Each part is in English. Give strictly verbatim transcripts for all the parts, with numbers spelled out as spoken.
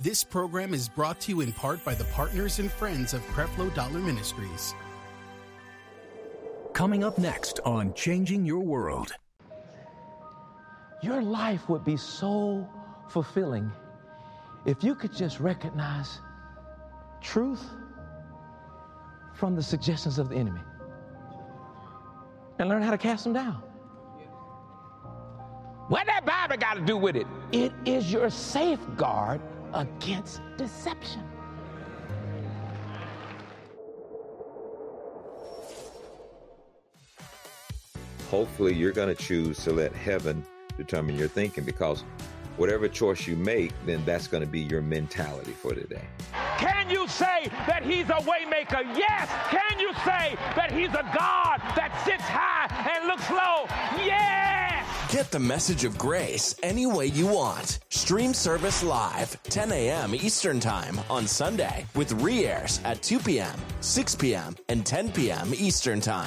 This program is brought to you in part by the partners and friends of Creflo Dollar Ministries. Coming up next on Changing Your World. Your life would be so fulfilling if you could just recognize truth from the suggestions of the enemy and learn how to cast them down. What that Bible got to do with it? It is your safeguard against deception. Hopefully you're going to choose to let heaven determine your thinking, because whatever choice you make, then that's going to be your mentality for today. Can you say that he's a way maker? Yes. Can you say that he's a God that sits high and looks low? Yes. Get the message of grace any way you want. Stream service live, ten a.m. Eastern Time on Sunday with re-airs at two p.m., six p.m., and ten p.m. Eastern Time.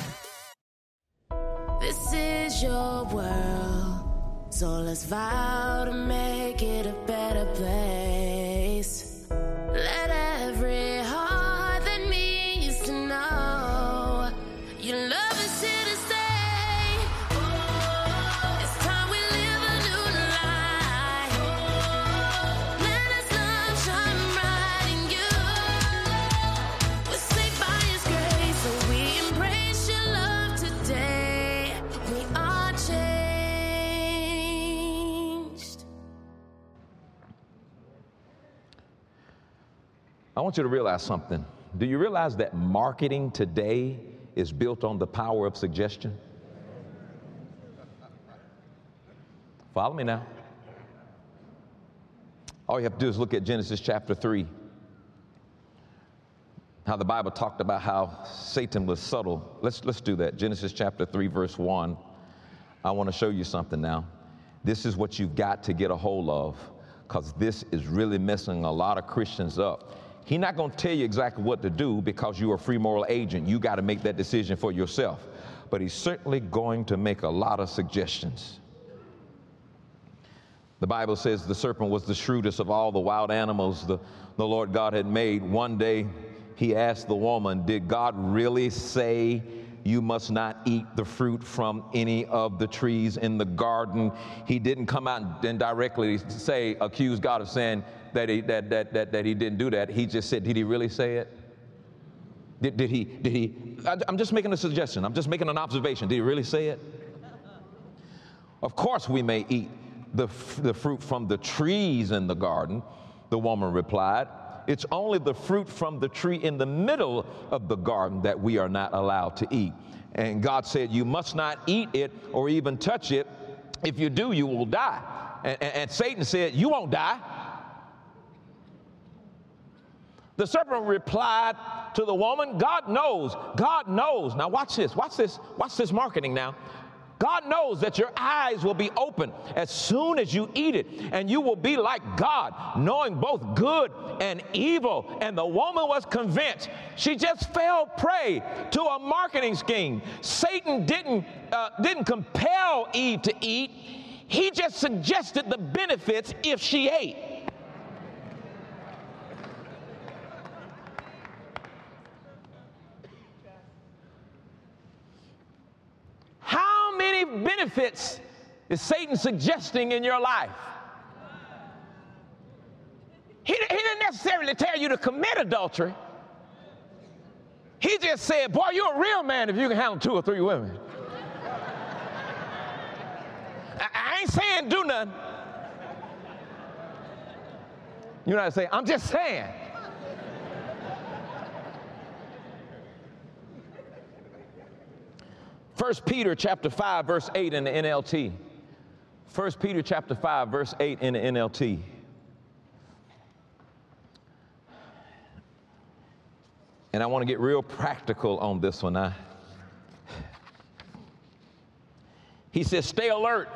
This is your world, so let's vow to make it a better place. Let every heart that needs to know your love is here to stay. Oh, it's time we live a new life. Oh, let us love shine bright in you. We're saved by His grace, so we embrace your love today. We are changed. I want you to realize something. Do you realize that marketing today is built on the power of suggestion? Follow me now. All you have to do is look at Genesis chapter three. How the Bible talked about how Satan was subtle. Let's, let's do that. Genesis chapter three, verse one. I want to show you something now. This is what you've got to get a hold of, because this is really messing a lot of Christians up. He's not going to tell you exactly what to do, because you're a free moral agent. You got to make that decision for yourself. But he's certainly going to make a lot of suggestions. The Bible says the serpent was the shrewdest of all the wild animals the, the Lord God had made. One day he asked the woman, did God really say you must not eat the fruit from any of the trees in the garden? He didn't come out and directly say, accuse God of saying that he, that, that, that, that he didn't do that. He just said, did he really say it? Did, did he, did he, I'm just making a suggestion. I'm just making an observation. Did he really say it? Of course we may eat the, the fruit from the trees in the garden, the woman replied. It's only the fruit from the tree in the middle of the garden that we are not allowed to eat. And God said, you must not eat it or even touch it. If you do, you will die. And, and, and Satan said, you won't die. The serpent replied to the woman, God knows, God knows. Now watch this, watch this, watch this marketing now. God knows that your eyes will be open as soon as you eat it, and you will be like God, knowing both good and evil. And the woman was convinced. She just fell prey to a marketing scheme. Satan didn't, uh, didn't compel Eve to eat. He just suggested the benefits if she ate. How many benefits is Satan suggesting in your life? He, he didn't necessarily tell you to commit adultery. He just said, boy, you're a real man if you can handle two or three women. I, I ain't saying do nothing. You know what I'm saying? I'm just saying. First Peter chapter five, verse eight in the N L T. First Peter chapter five, verse eight in the N L T. And I want to get real practical on this one. Now. He says, stay alert.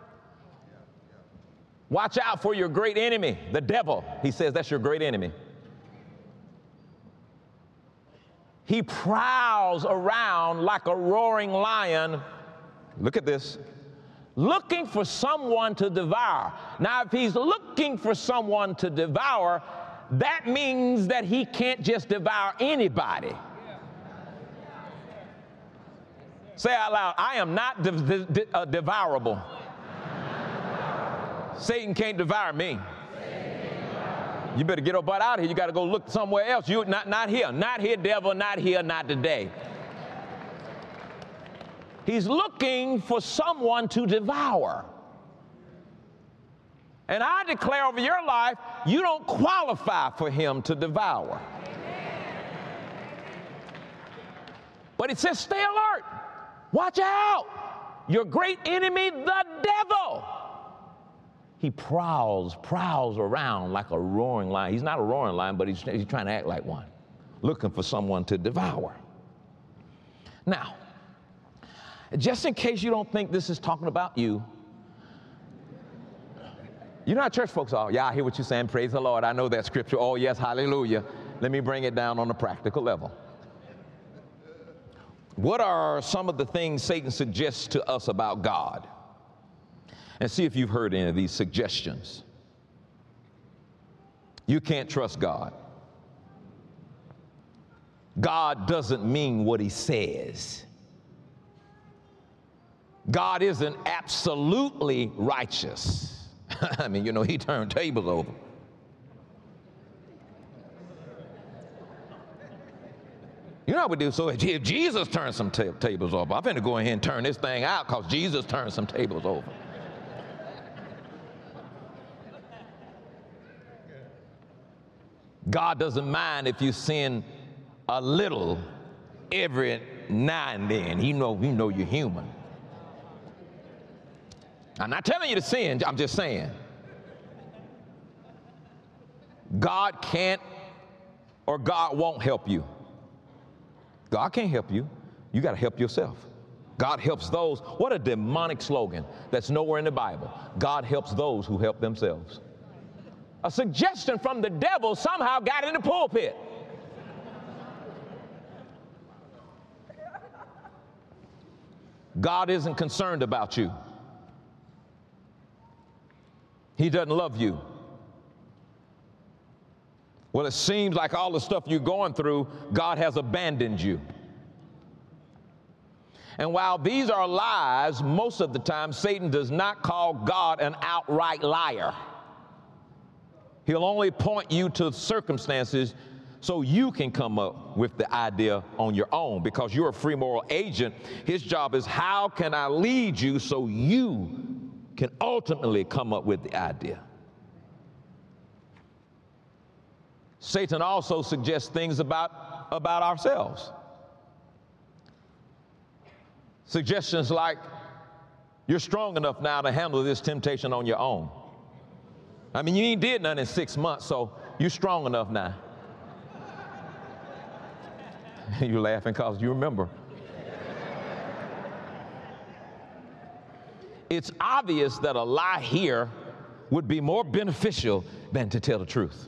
Watch out for your great enemy, the devil. He says that's your great enemy. He prowls around like a roaring lion. Look at this. looking for someone to devour. Now, if he's looking for someone to devour, that means that he can't just devour anybody. Say out loud, I am not de- de- de- uh, devourable. Satan can't devour me. You better get up out of here. You got to go look somewhere else. You not not here, not here, devil, not here, not today. He's looking for someone to devour. And I declare over your life, you don't qualify for him to devour. But it says, stay alert. Watch out. Your great enemy, the devil. He prowls, prowls around like a roaring lion. He's not a roaring lion, but he's, he's trying to act like one, looking for someone to devour. Now, just in case you don't think this is talking about you, you know how church folks are. Yeah, I hear what you're saying. Praise the Lord. I know that scripture. Oh, yes, hallelujah. Let me bring it down on a practical level. What are some of the things Satan suggests to us about God? And see if you've heard any of these suggestions. You can't trust God. God doesn't mean what he says. God isn't absolutely righteous. I mean, you know, he turned tables over. You know how we do? So if Jesus turned some t- tables over, I'm going to go ahead and turn this thing out because Jesus turned some tables over. God doesn't mind if you sin a little every now and then. He know, he know you're human. I'm not telling you to sin, I'm just saying. God can't or God won't help you. God can't help you. You got to help yourself. God helps those. What a demonic slogan that's nowhere in the Bible. God helps those who help themselves. A suggestion from the devil somehow got in the pulpit. God isn't concerned about you. He doesn't love you. Well, it seems like all the stuff you're going through, God has abandoned you. And while these are lies, most of the time, Satan does not call God an outright liar. He'll only point you to circumstances so you can come up with the idea on your own. Because you're a free moral agent, his job is how can I lead you so you can ultimately come up with the idea. Satan also suggests things about, about ourselves. Suggestions like, you're strong enough now to handle this temptation on your own. I mean, you ain't did nothing in six months, so you're strong enough now. You're laughing because you remember. It's obvious that a lie here would be more beneficial than to tell the truth.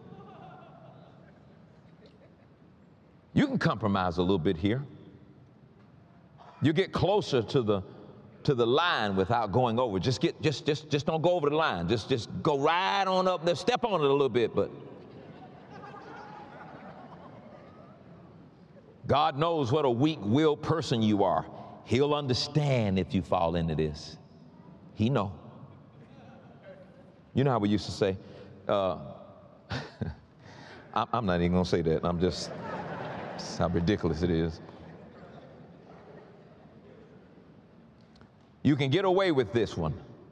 You can compromise a little bit here. You get closer to the to the line without going over. Just get just just just don't go over the line. Just just go right on up there, step on it a little bit, but God knows what a weak-willed person you are. He'll understand if you fall into this. He know. You know how we used to say, uh, I'm not even gonna say that. I'm just, that's how ridiculous it is. You can get away with this one.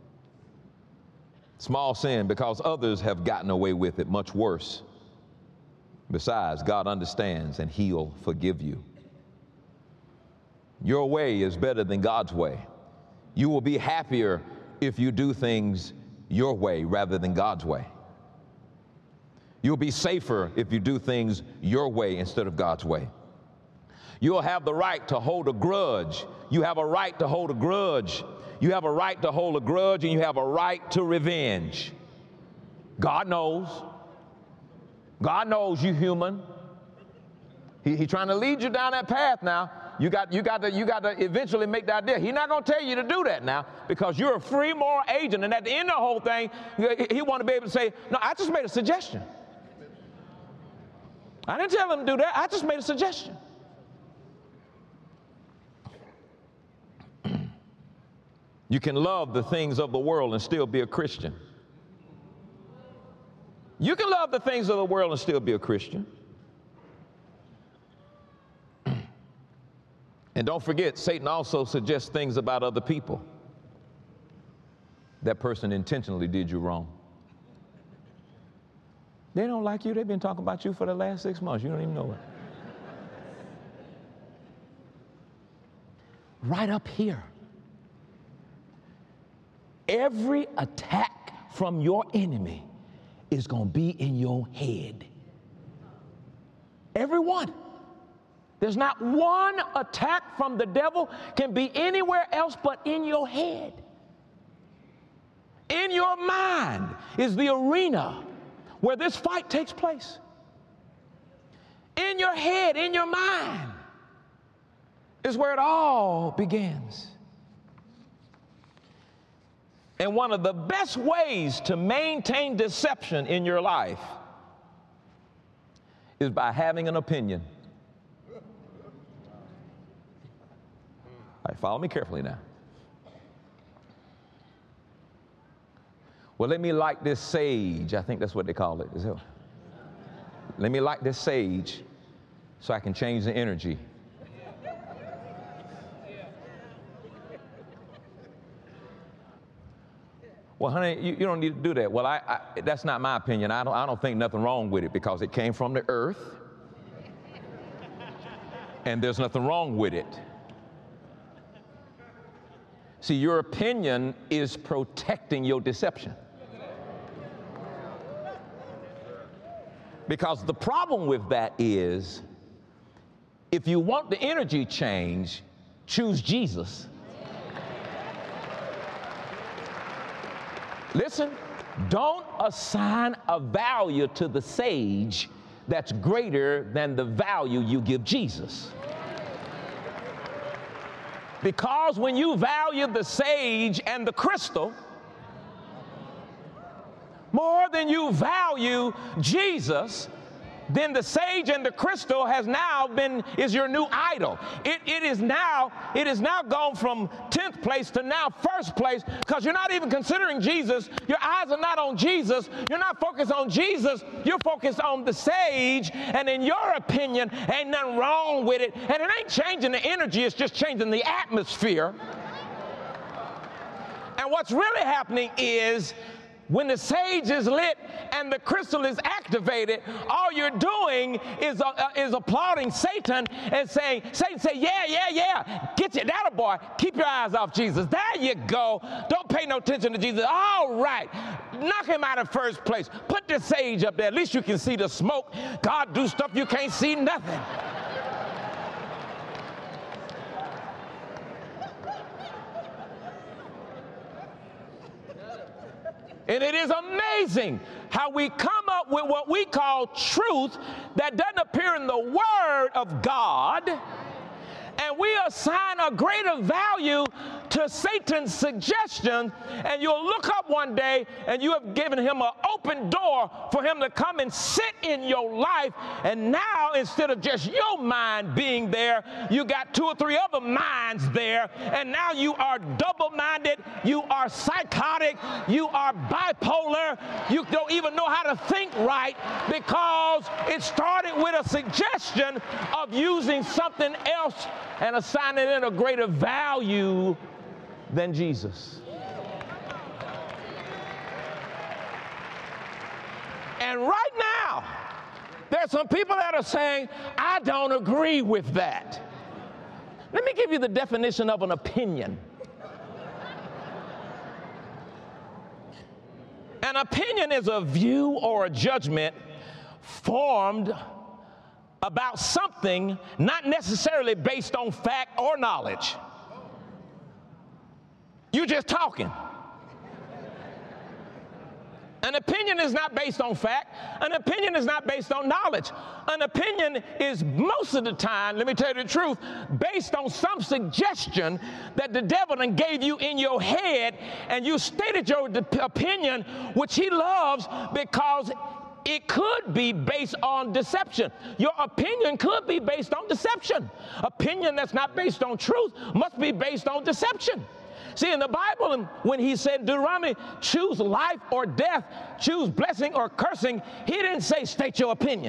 Small sin, because others have gotten away with it much worse. Besides, God understands and he'll forgive you. Your way is better than God's way. You will be happier if you do things your way rather than God's way. You'll be safer if you do things your way instead of God's way. You'll have the right to hold a grudge. You have a right to hold a grudge. You have a right to hold a grudge, and you have a right to revenge. God knows. God knows you human. He, he's trying to lead you down that path now. You got, you got to, you got to eventually make that deal. He's not going to tell you to do that now because you're a free moral agent. And at the end of the whole thing, he, he want to be able to say, no, I just made a suggestion. I didn't tell him to do that. I just made a suggestion. You can love the things of the world and still be a Christian. You can love the things of the world and still be a Christian. And don't forget, Satan also suggests things about other people. That person intentionally did you wrong. They don't like you. They've been talking about you for the last six months. You don't even know it. Right up here. Every attack from your enemy is going to be in your head. Every one. There's not one attack from the devil can be anywhere else but in your head. In your mind is the arena where this fight takes place. In your head, in your mind is where it all begins. And one of the best ways to maintain deception in your life is by having an opinion. All right, follow me carefully now. Well, let me light this sage. I think that's what they call it. Is it? Let me light this sage so I can change the energy. Well, honey, you, you don't need to do that. Well, I, I, that's not my opinion. I don't, I don't think nothing wrong with it because it came from the earth, and there's nothing wrong with it. See, your opinion is protecting your deception. Because the problem with that is, if you want the energy change, choose Jesus. Listen, don't assign a value to the sage that's greater than the value you give Jesus. Because when you value the sage and the crystal more than you value Jesus, then the sage and the crystal has now been, is your new idol. It, it is now, it is now gone from tenth place to now first place because you're not even considering Jesus. Your eyes are not on Jesus. You're not focused on Jesus. You're focused on the sage. And in your opinion, ain't nothing wrong with it. And it ain't changing the energy. It's just changing the atmosphere. And what's really happening is, when the sage is lit and the crystal is activated, all you're doing is uh, uh, is applauding Satan and saying, Satan say, yeah, yeah, yeah, get you, that boy, keep your eyes off Jesus. There you go. Don't pay no attention to Jesus. All right, knock him out of first place. Put the sage up there. At least you can see the smoke. God do stuff you can't see nothing. And it is amazing how we come up with what we call truth that doesn't appear in the Word of God, and we assign a greater value to Satan's suggestion, and you'll look up one day and you have given him an open door for him to come and sit in your life, and now instead of just your mind being there, you got two or three other minds there, and now you are double-minded, you are psychotic, you are bipolar, you don't even know how to think right because it started with a suggestion of using something else and assigning it a greater value than Jesus. And right now, there's some people that are saying, I don't agree with that. Let me give you the definition of an opinion. An opinion is a view or a judgment formed about something not necessarily based on fact or knowledge. You're just talking. An opinion is not based on fact. An opinion is not based on knowledge. An opinion is most of the time, let me tell you the truth, based on some suggestion that the devil done gave you in your head, and you stated your opinion, which he loves because it could be based on deception. Your opinion could be based on deception. Opinion that's not based on truth must be based on deception. See, in the Bible, when he said, Deuteronomy, choose life or death, choose blessing or cursing, he didn't say state your opinion.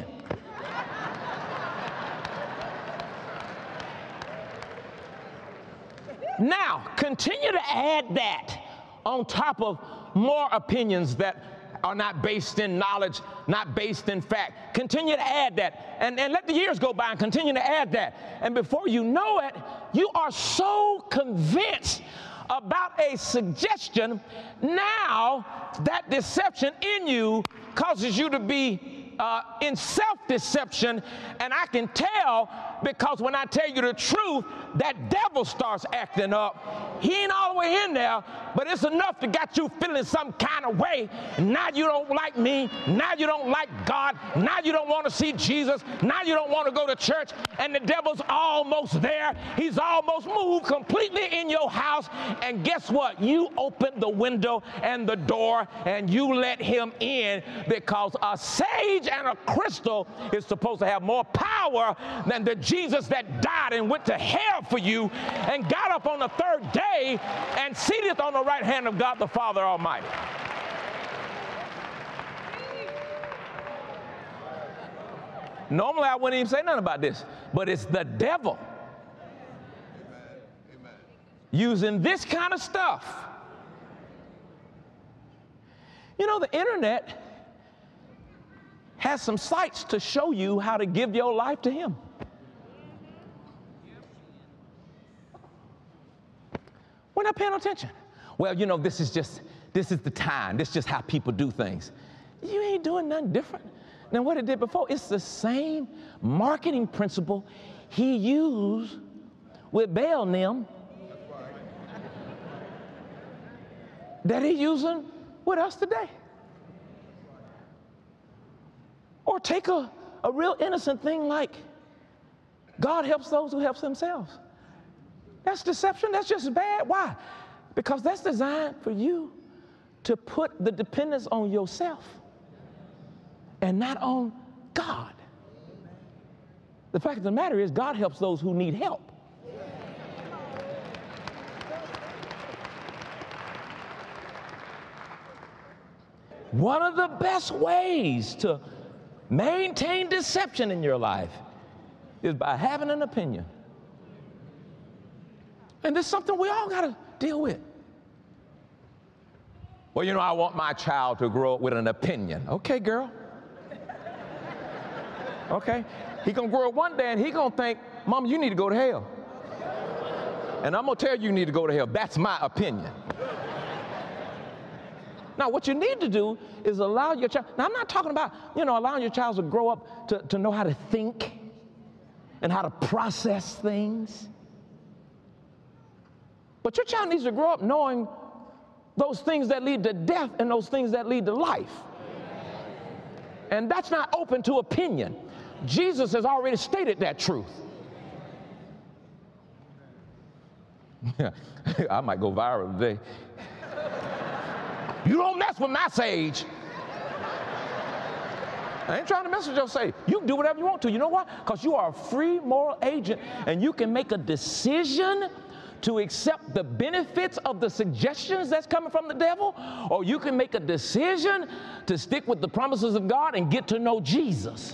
Now, continue to add that on top of more opinions that are not based in knowledge, not based in fact. Continue to add that, and, and let the years go by and continue to add that. And before you know it, you are so convinced about a suggestion, now that deception in you causes you to be uh, in self-deception. And I can tell, because when I tell you the truth, that devil starts acting up. He ain't all the way in there, but it's enough to get you feeling some kind of way. Now you don't like me. Now you don't like God. Now you don't want to see Jesus. Now you don't want to go to church. And the devil's almost there. He's almost moved completely in your house. And guess what? You open the window and the door and you let him in, because a sage and a crystal is supposed to have more power than the Jesus that died and went to hell for you and got up on the third day and seated on the right hand of God the Father Almighty. Normally I wouldn't even say nothing about this, but it's the devil using this kind of stuff. You know, the internet has some sites to show you how to give your life to him. We're not paying attention. Well, you know, this is just, this is the time. This is just how people do things. You ain't doing nothing different than what it did before. It's the same marketing principle he used with Baal and them that he's using with us today. Or take a, a real innocent thing like God helps those who help themselves. That's deception. That's just bad. Why? Because that's designed for you to put the dependence on yourself and not on God. The fact of the matter is, God helps those who need help. One of the best ways to maintain deception in your life is by having an opinion. And this is something we all got to deal with. Well, you know, I want my child to grow up with an opinion. Okay, girl. Okay. He gonna grow up one day and he gonna think, Mom, you need to go to hell. And I'm gonna tell you you need to go to hell. That's my opinion. Now, what you need to do is allow your child. Now, I'm not talking about, you know, allowing your child to grow up to, to know how to think and how to process things. But your child needs to grow up knowing those things that lead to death and those things that lead to life. And that's not open to opinion. Jesus has already stated that truth. I might go viral today. You don't mess with my sage. I ain't trying to mess with your sage. You can do whatever you want to. You know why? Because you are a free moral agent and you can make a decision to accept the benefits of the suggestions that's coming from the devil, or you can make a decision to stick with the promises of God and get to know Jesus.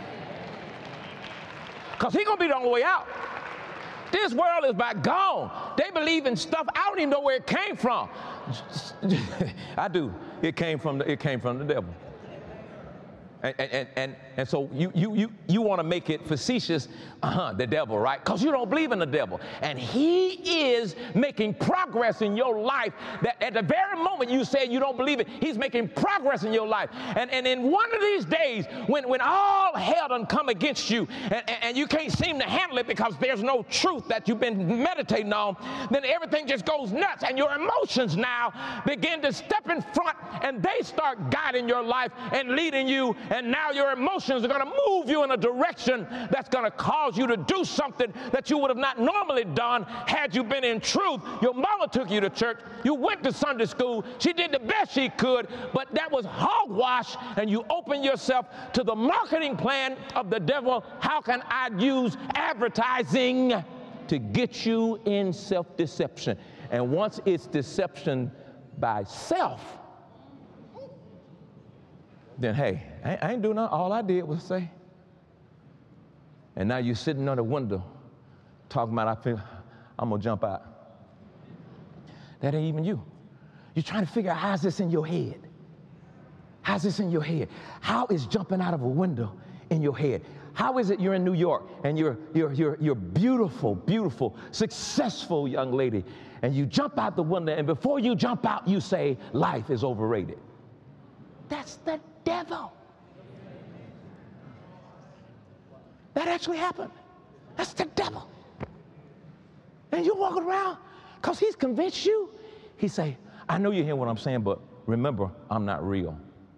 Because he's going to be the only way out. This world is about gone. They believe in stuff I don't even know where it came from. I do. It came from the, it came from the devil. And, and, and, and so you, you, you, you want to make it facetious, uh-huh, the devil, right? Because you don't believe in the devil. And he is making progress in your life that at the very moment you said you don't believe it, he's making progress in your life. And, and in one of these days, when, when all hell done come against you and, and, and you can't seem to handle it because there's no truth that you've been meditating on, then everything just goes nuts. And your emotions now begin to step in front and they start guiding your life and leading you. And now your emotions are going to move you in a direction that's going to cause you to do something that you would have not normally done had you been in truth. Your mama took you to church. You went to Sunday school. She did the best she could, but that was hogwash, and you open yourself to the marketing plan of the devil. How can I use advertising to get you in self-deception? And once it's deception by self, then hey, I ain't doing nothing. All I did was say. And now you're sitting on the window talking about, I feel, I'm going to jump out. That ain't even you. You're trying to figure out, how's this in your head? How's this in your head? How is jumping out of a window in your head? How is it you're in New York and you're, you're, you're, you're beautiful, beautiful, successful young lady, and you jump out the window, and before you jump out, you say, life is overrated. That's the devil. That actually happened. That's the devil. And you're walking around because he's convinced you. He say, I know you hear what I'm saying, but remember, I'm not real.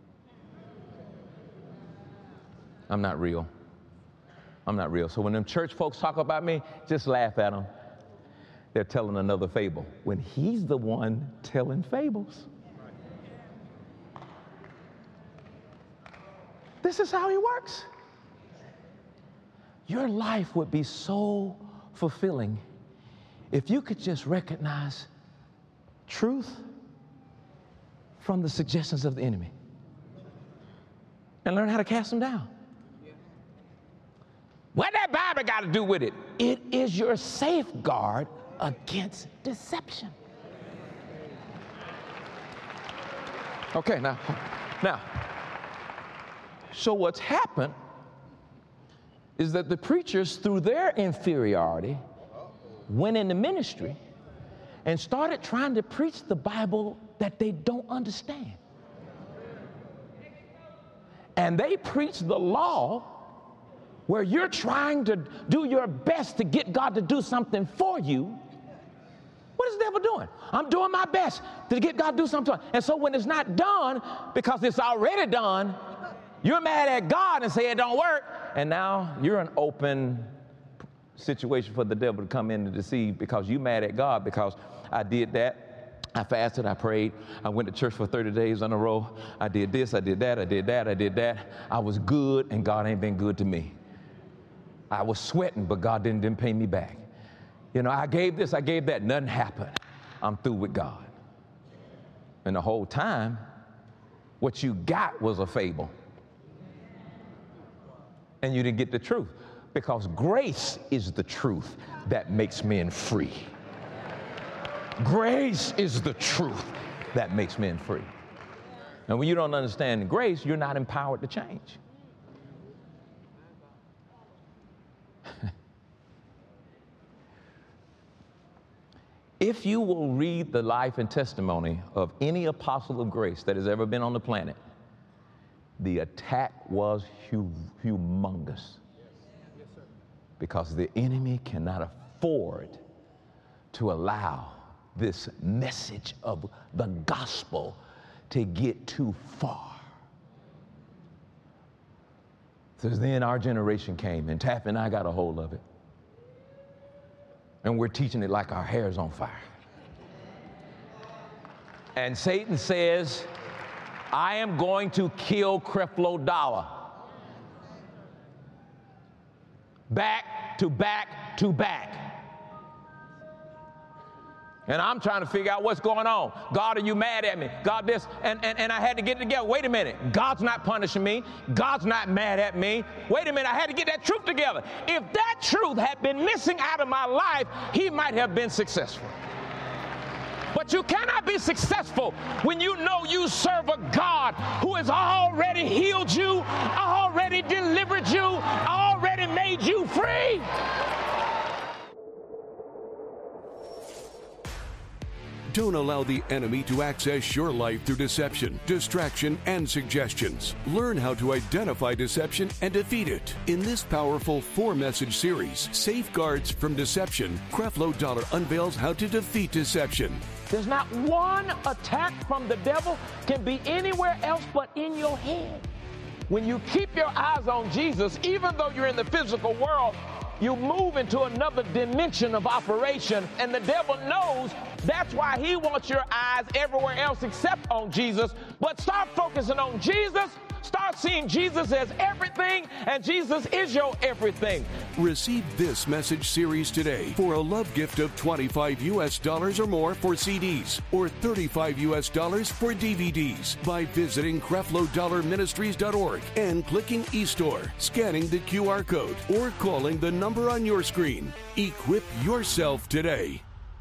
I'm not real. I'm not real. So when them church folks talk about me, just laugh at them. They're telling another fable when he's the one telling fables. This is how he works. Your life would be so fulfilling if you could just recognize truth from the suggestions of the enemy and learn how to cast them down. What that Bible got to do with it? It is your safeguard against deception. Okay, now, now, so what's happened is that the preachers, through their inferiority, went into ministry and started trying to preach the Bible that they don't understand. And they preach the law where you're trying to do your best to get God to do something for you. What is the devil doing? I'm doing my best to get God to do something. And so when it's not done, because it's already done, you're mad at God and say it don't work. And now you're an open situation for the devil to come in and deceive because you're mad at God because I did that. I fasted, I prayed, I went to church for thirty days in a row. I did this, I did that, I did that, I did that. I was good, and God ain't been good to me. I was sweating, but God didn't, didn't pay me back. You know, I gave this, I gave that, nothing happened. I'm through with God. And the whole time, what you got was a fable. And you didn't get the truth, because grace is the truth that makes men free. Grace is the truth that makes men free. And when you don't understand grace, you're not empowered to change. If you will read the life and testimony of any apostle of grace that has ever been on the planet, the attack was hu- humongous. Because the enemy cannot afford to allow this message of the gospel to get too far. So then our generation came, and Taffy and I got a hold of it. And we're teaching it like our hair's on fire. And Satan says, I am going to kill Creflo Dollar. Back to back to back. And I'm trying to figure out what's going on. God, are you mad at me? God, this. And, and, and I had to get it together. Wait a minute. God's not punishing me. God's not mad at me. Wait a minute. I had to get that truth together. If that truth had been missing out of my life, he might have been successful. But you cannot be successful when you know you serve a God who has already healed you, already delivered you, already made you free. Don't allow the enemy to access your life through deception, distraction, and suggestions. Learn how to identify deception and defeat it. In this powerful four-message series, Safeguards from Deception, Creflo Dollar unveils how to defeat deception. There's not one attack from the devil can be anywhere else but in your head. When you keep your eyes on Jesus, even though you're in the physical world, you move into another dimension of operation, and the devil knows that's why he wants your eyes everywhere else except on Jesus. But start focusing on Jesus. Start seeing Jesus as everything, and Jesus is your everything. Receive this message series today for a love gift of twenty-five U S dollars or more for C Ds or thirty-five U S dollars for D V Ds by visiting Creflo Dollar Ministries dot org and clicking eStore, scanning the Q R code, or calling the number on your screen. Equip yourself today.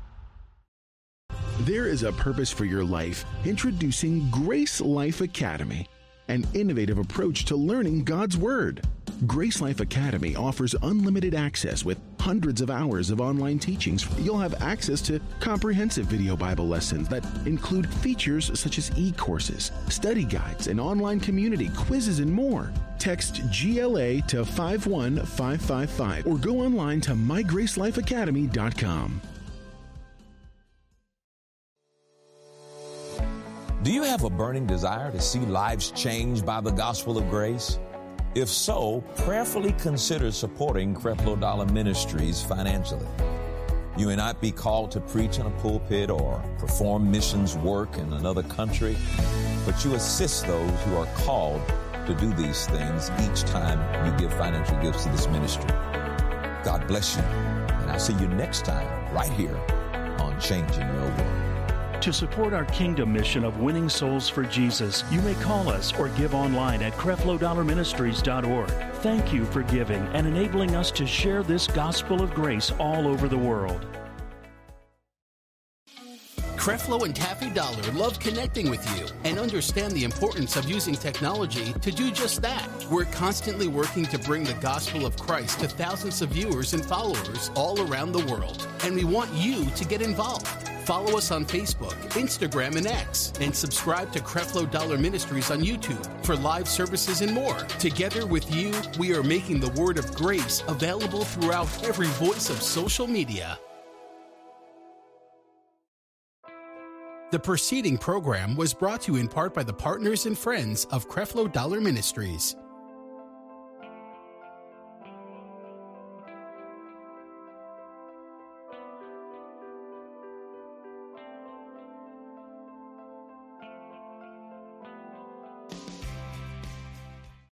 There is a purpose for your life. Introducing Grace Life Academy, an innovative approach to learning God's Word. Grace Life Academy offers unlimited access with hundreds of hours of online teachings. You'll have access to comprehensive video Bible lessons that include features such as e-courses, study guides, an online community, quizzes, and more. Text G L A to five one five five five or go online to my grace life academy dot com. Do you have a burning desire to see lives changed by the gospel of grace? If so, prayerfully consider supporting Creflo Dollar Ministries financially. You may not be called to preach in a pulpit or perform missions work in another country, but you assist those who are called to do these things each time you give financial gifts to this ministry. God bless you, and I'll see you next time right here on Changing Your World. To support our kingdom mission of winning souls for Jesus, you may call us or give online at Creflo Dollar Ministries dot org. Thank you for giving and enabling us to share this gospel of grace all over the world. Creflo and Taffy Dollar love connecting with you and understand the importance of using technology to do just that. We're constantly working to bring the gospel of Christ to thousands of viewers and followers all around the world, and we want you to get involved. Follow us on Facebook, Instagram, and X, and subscribe to Creflo Dollar Ministries on YouTube for live services and more. Together with you, we are making the word of grace available throughout every voice of social media. The preceding program was brought to you in part by the partners and friends of Creflo Dollar Ministries.